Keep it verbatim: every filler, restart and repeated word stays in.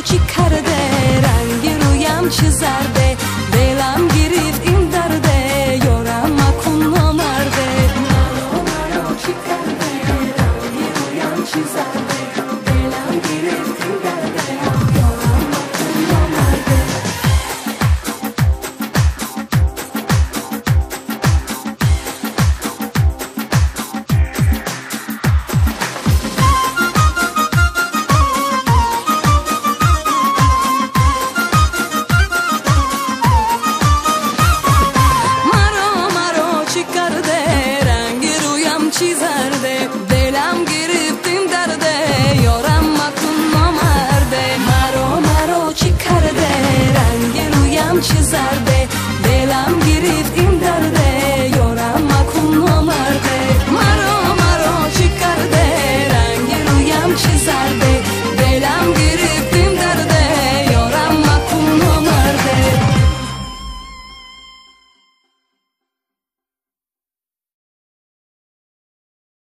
چی کرده رنگی رویم چیزرده دلم گرفت این درده یارم مکن نامرده مرو مرو چی کرده رنگی رویم چیزرده دلم گرفت این درده یارم مکن نامرده چی زرده دلم گرفتیم درده یارم مکن نامرده مرو مرو چی کرده رنگ رویم چی زرده دلم گرفتیم